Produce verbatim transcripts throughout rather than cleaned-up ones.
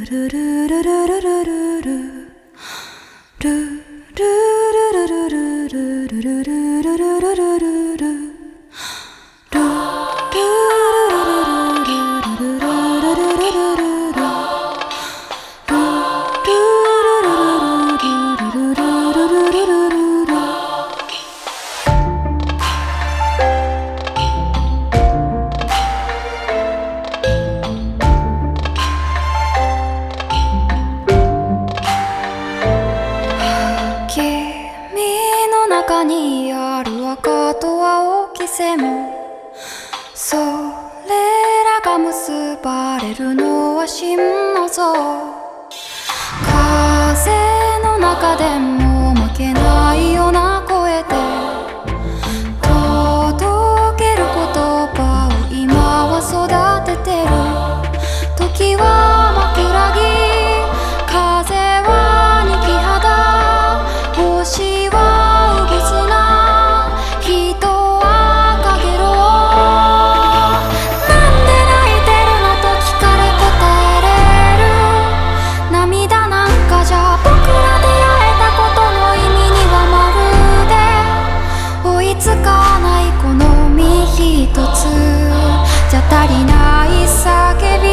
中にある赤と青き線、それらが結ばれるのは真の像。風の中でも負けないような声で届ける言葉を今は育ててる。時は枕木、風は二木肌、星は足りない叫び、君の手に触れ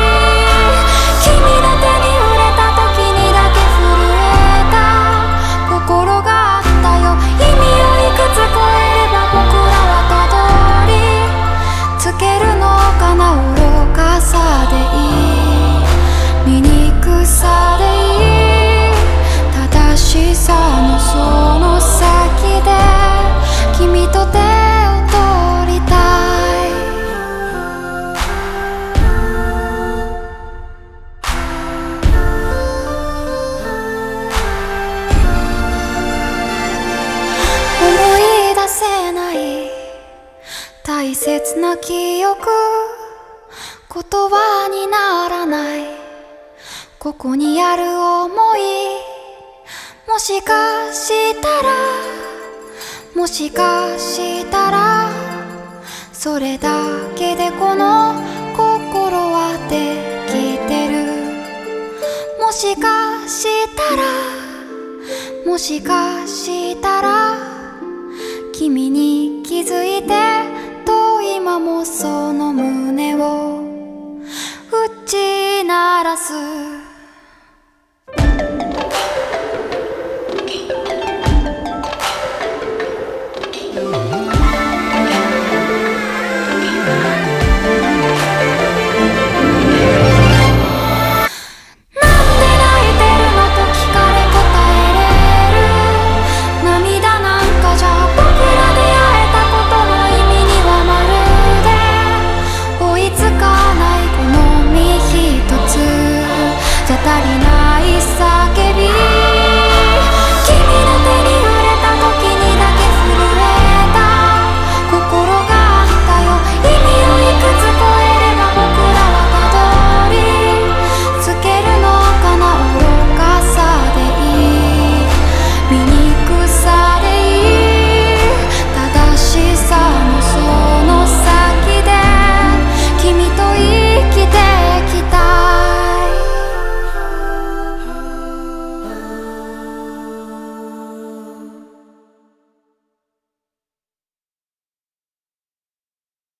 た時にだけ震えた心があったよ。意味をいくつ超えれば僕らはたどり着けるのかな。愚かさでいい、醜さでいい、正しさのその先で君と手を取りたい。大切な記憶、言葉にならないここにある想い。もしかしたらもしかしたらそれだけでこの心はできてる。もしかしたらもしかしたら君に気づいてと今もその胸